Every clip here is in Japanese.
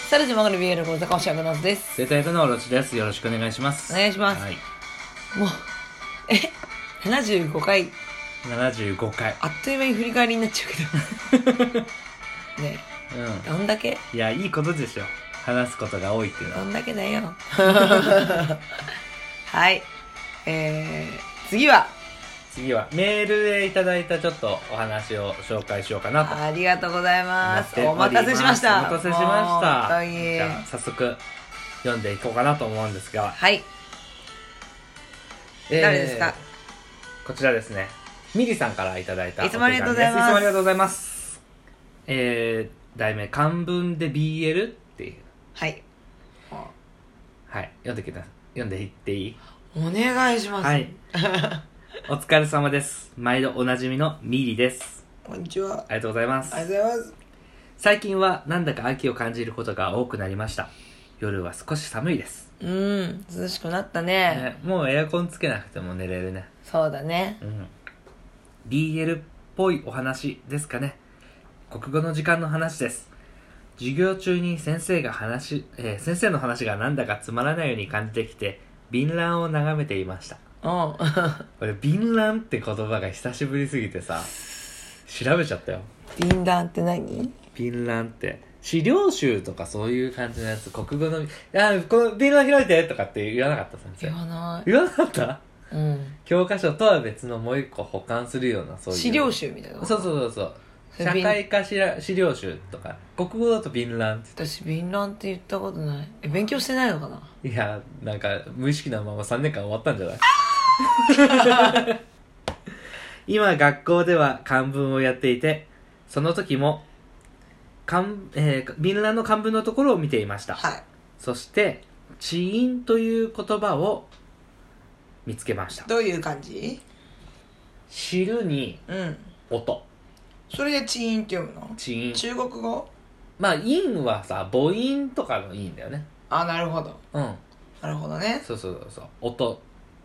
サルジマグル BL 講座講師役のです。 生徒役のオロチです。よろしくお願いします。 お願いします。 はい、 もう75回 75回あっという間に振り返りになっちゃうけどねえ、どんだけいや、いいことでしょ、話すことが多いっていうのは。 どんだけだよはい、次はメールでいただいたちょっとお話を紹介しようかなと。 ありがとうございます。おお待待たせしました。 お待たせしました。 本当にじゃあ早速読んでいこうかなと思うんですが、 はい、誰ですか？ こちらですね、ミリさんからいただいたいつもありがとうございます。 いつもありがとうございます。題名、漢文で BL っていう。 はい、 はい、読んでいっていい？ お願いします。 はいお疲れ様です。毎度おなじみのミリです。 こんにちは。 ありがとうございます。 ありがとうございます。 最近はなんだか秋を感じることが多くなりました。夜は少し寒いです。 涼しくなったね。 もうエアコンつけなくても寝れるね。 そうだね。 BL っぽいお話ですかね。国語の時間の話です。授業中に先生の話がなんだかつまらないように感じてきて、便覧を眺めていました。これ便覧って言葉が久しぶりすぎてさ、調べちゃったよ。 便覧って何？ 便覧って資料集とかそういう感じのやつ。国語のこの便覧開いてとかって言わなかった？先生言わない。 言わなかった？教科書とは別のもう一個保管するような、そういう資料集みたいな。 そう社会科資料集とか。国語だと便覧って。 私便覧って言ったことない。勉強してないのかな？ いや、なんか無意識なまま3年間終わったんじゃない？今学校では漢文をやっていて、その時も便覧の漢文のところを見ていました。 はい。 そして知音という言葉を見つけました。 どういう感じ？ 知るに音、 それで知音って読むの？ 知音。 中国語？ まあ音はさ、母音とかの音だよね。 あ、なるほど。なるほどね。 そう音。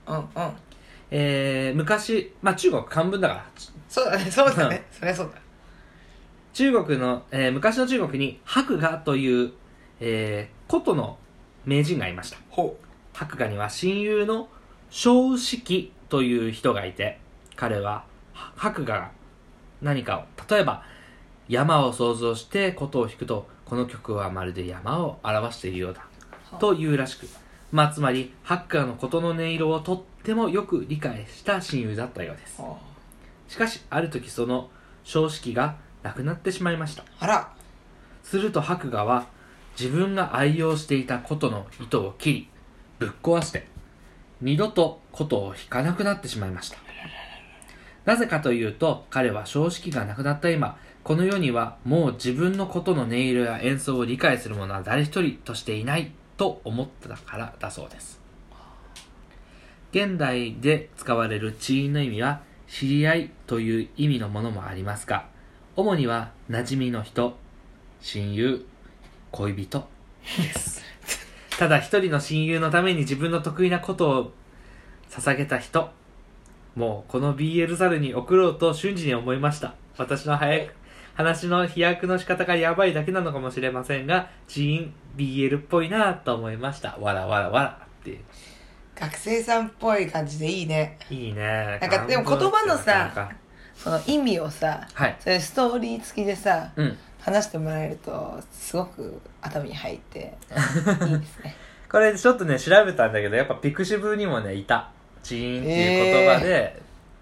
昔、中国漢文だから。 そうだね、そうだね。そりゃそうだ。 中国の、昔の中国に白雅という、琴の名人がいました。白雅には親友の正式という人がいて、彼は白雅が何かを、例えば山を想像して琴を弾くと、この曲はまるで山を表しているようだというらしく、つまり白雅の琴の音色をとってもよく理解した親友だったようです。しかしある時、その正式が亡くなってしまいました。 あら。 すると白雅は自分が愛用していた琴の糸を切りぶっ壊して二度と琴を弾かなくなってしまいました。なぜかというと、彼は正式が亡くなった今、この世にはもう自分の琴の音色や演奏を理解する者は誰一人としていないと思ったからだそうです。現代で使われる知音の意味は知り合いという意味のものもありますが、主には馴染みの人、親友、恋人ですただ一人の親友のために自分の得意なことを捧げた人、もうこの BL 猿に送ろうと瞬時に思いました。私の話の飛躍の仕方がやばいだけなのかもしれませんが、知音 BL っぽいなと思いました。わらわらわらっていう。 学生さんっぽい感じでいいね。 いいね。 なんかでも言葉のさ、その意味をさ、それストーリー付きでさ、話してもらえるとすごく頭に入っていいですねこれちょっとね調べたんだけど、やっぱピクシブにもねいた。知音っていう言葉で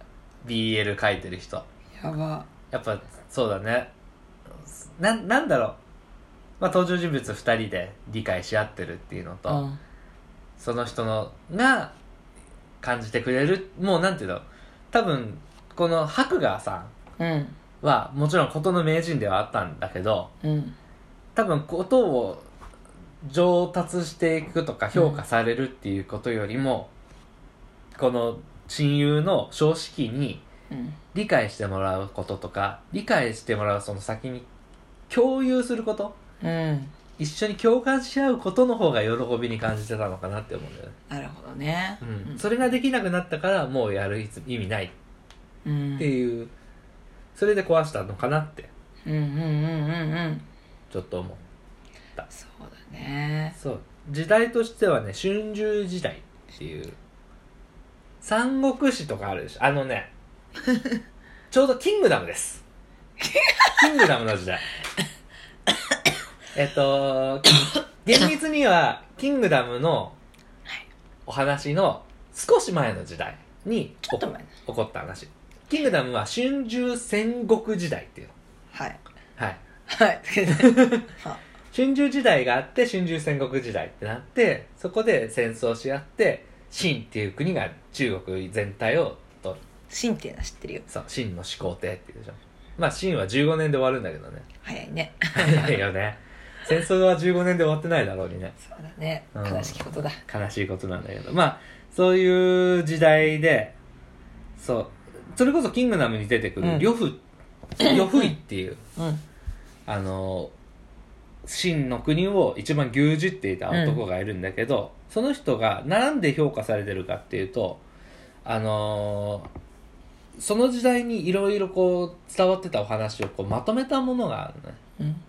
BL 書いてる人。 やば。 やっぱそうだね。なんだろう、登場人物2人で理解し合ってるっていうのと、その人のが感じてくれる、もうなんていうの、多分この白雅さんはもちろん琴の名人ではあったんだけど、多分琴を上達していくとか評価されるっていうことよりも、この親友の正式に理解してもらうこととか、理解してもらうその先に共有すること、一緒に共感し合うことの方が喜びに感じてたのかなって思うんだよね。 なるほどね。 それができなくなったからもうやる意味ないっていう、それで壊したのかなってちょっと思う。 た。 そうだね。 そう時代としてはね、春秋時代っていう三国志とかあるでしょ。ちょうどキングダムです。キングダムの時代。厳密にはキングダムのお話の少し前の時代にちょっと前起こった話。キングダムは春秋戦国時代っていうの。 はいはいはい春秋時代があって春秋戦国時代ってなって、そこで戦争し合って秦っていう国が中国全体を取る。 秦っていうのは知ってるよ。 そう、秦の始皇帝っていうでしょ。まあ秦は15年で終わるんだけどね。 早いね。 早いよね。戦争は15年で終わってないだろうにね。 そうだね、悲しきことだ。 悲しいことなんだけど、まあそういう時代で、それこそキングダムに出てくる呂布っていう、秦の国を一番牛耳っていた男がいるんだけど、その人がなんで評価されてるかっていうと、その時代にいろいろこう伝わってたお話をこうまとめたものがあるね。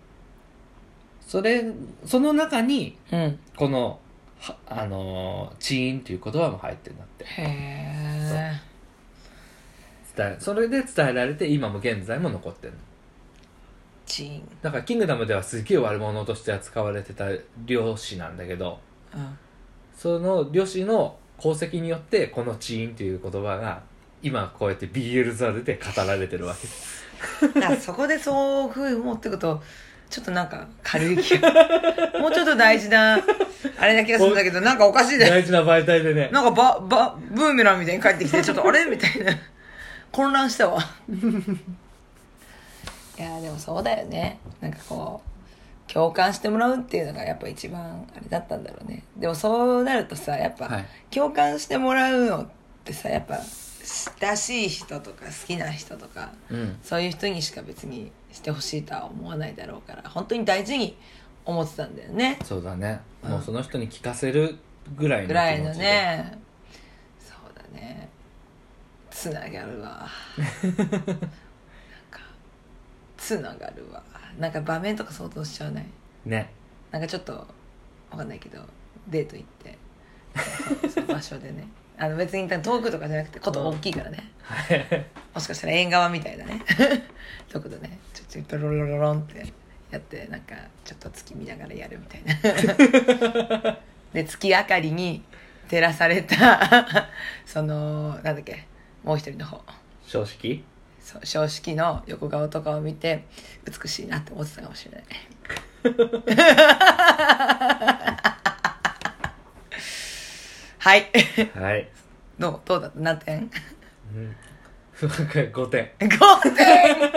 その中に、このチーンっていう言葉も入ってるんだって。 へー。それで伝えられて今も現在も残ってるの。 チーンだからキングダムではすげえ悪者として扱われてた漁師なんだけど、その漁師の功績によってこのチーンっていう言葉が今こうやって BL ザルで語られてるわけ。 だからそこでそういうふうに思ってくとちょっとなんか軽い気がもうちょっと大事なあれな気がするんだけど、なんかおかしいね。 大事な媒体でね、 なんかブーメランみたいに帰ってきてちょっとあれみたいな混乱したわいやでもそうだよね。なんかこう共感してもらうっていうのがやっぱ一番あれだったんだろうね。でもそうなるとさ、やっぱ、共感してもらうのってさ、やっぱ親しい人とか好きな人とか、そういう人にしか別にしてほしいとは思わないだろうから、本当に大事に思ってたんだよね。 そうだね、もうその人に聞かせるぐらいの気持ちで、 ぐらいのね。そうだね、つながるわつながるわ。なんか場面とか想像しちゃうね。なんかちょっとわかんないけどデート行ってその場所でね、別に遠くとかじゃなくてこと大きいからね、もしかしたら縁側みたいなねとこでね、ちょっとロロロロンってやって、なんかちょっと月見ながらやるみたいなで月明かりに照らされたそのなんだっけ、もう一人の方、 葬式葬式の横顔とかを見て美しいなって思ってたかもしれないはいはいどうだった、何点 ？5点 5点なん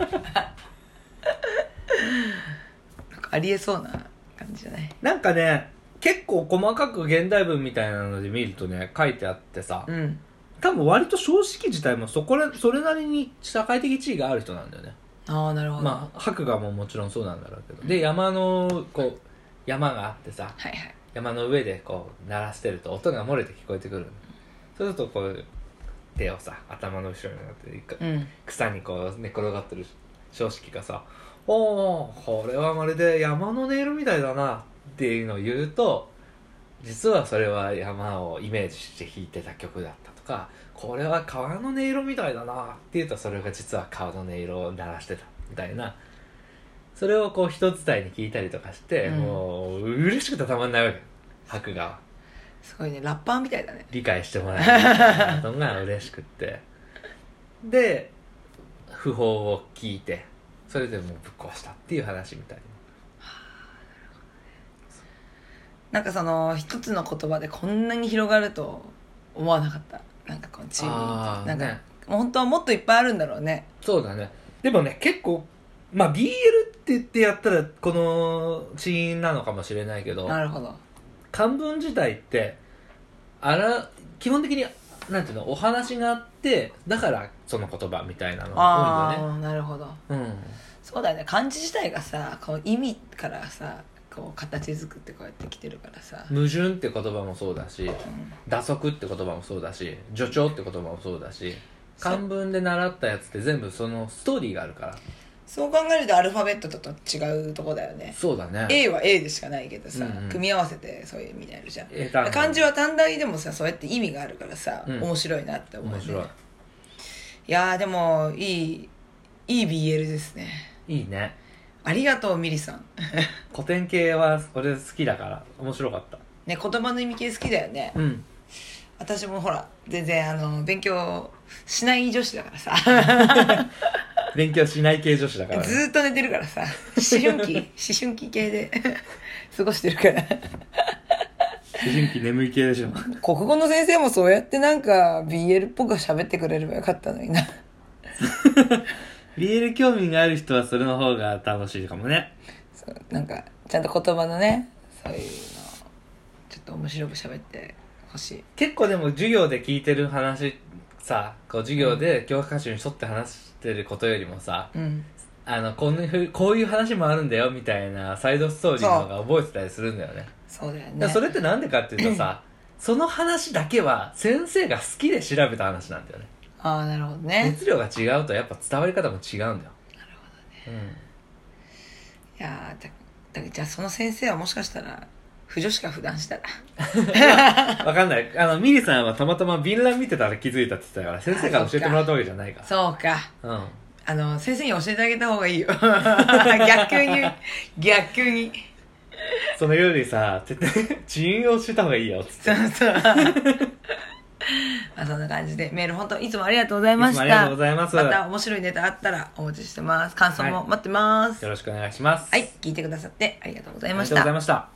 かありえそうな感じじゃない？ なんかね、結構細かく現代文みたいなので見るとね、書いてあってさ、多分割と葬式自体もそれなりに社会的地位がある人なんだよね。 ああ、なるほど。 まあ伯牙ももちろんそうなんだろうけど、で山があってさ、山の上でこう鳴らしてると音が漏れて聞こえてくる。そうするとこう手をさ頭の後ろになって、草にこう寝転がってる葬式がさ、おーこれはまるで山の音色みたいだなっていうのを言うと、実はそれは山をイメージして弾いてた曲だったとか、これは川の音色みたいだなっていうと、それが実は川の音色を鳴らしてたみたいな、それをこう人伝いに聞いたりとかして、もう嬉しくてたまんないわけ、伯牙は。 すごいね、ラッパーみたいだね。 理解してもらえるのが嬉しくってで訃報を聞いて、それでもうぶっ壊したっていう話みたいな。 なんかその一つの言葉でこんなに広がると思わなかった。なんかこのチームなんか、ね、本当はもっといっぱいあるんだろうね。 そうだね。でもね、結構まあ BL って言ってやったらこのシーンなのかもしれないけど、 なるほど。漢文自体って基本的になんていうの、お話があってだからその言葉みたいなのが多いよね。 ああ、なるほど。そうだよね。漢字自体がさ、こう意味からさ、こう形作ってこうやってきてるからさ。 矛盾って言葉もそうだし、打足って言葉もそうだし、助長って言葉もそうだし、漢文で習ったやつって全部そのストーリーがあるから。 そう考えるとアルファベットと違うとこだよね。 そうだね。 A は A でしかないけどさ、 うんうん、 組み合わせてそういう意味になるじゃん。 英単語漢字は短大でもさ、そうやって意味があるからさ、 うん、 面白いなって思う、ね、 面白い。 いやーでもいい BL ですね。 いいね。 ありがとうミリさん。 古典系は俺好きだから面白かった。 ね、言葉の意味系好きだよね。 うん。 私もほら全然勉強しない女子だからさ勉強しない系女子だから、ね、 ずーっと寝てるからさ、思春期系で過ごしてるから思春期眠い系でしょ。 国語の先生もそうやってなんか BL っぽく喋ってくれればよかったのにな BL 興味がある人はそれの方が楽しいかもね。 そう、なんかちゃんと言葉のね、そういうのちょっと面白く喋ってほしい。 結構でも授業で聞いてる話さ、こう授業で教科書に沿って話してることよりもさ、 うん、 こういう話もあるんだよみたいなサイドストーリーの方が覚えてたりするんだよね。 そうだよね。 だからそれってなんでかっていうとさ、その話だけは先生が好きで調べた話なんだよね。 ああ、なるほどね。 熱量が違うとやっぱ伝わり方も違うんだよ。なるほどね。いやーじゃあその先生はもしかしたら不女子か普段したらわかんない。ミリさんはたまたまビンラン見てたら気づいたって言ってたから、先生から教えてもらったわけじゃないから。 そうか。 うん。 先生に教えてあげた方がいいよ逆にそのよりさ、遅延をした方がいいよっつって。 そうまあそんな感じでメール本当いつもありがとうございました。 いつもありがとうございます。 また面白いネタあったらお待ちしてます。感想も待ってます。 よろしくお願いします。 はい、聞いてくださってありがとうございました。 ありがとうございました。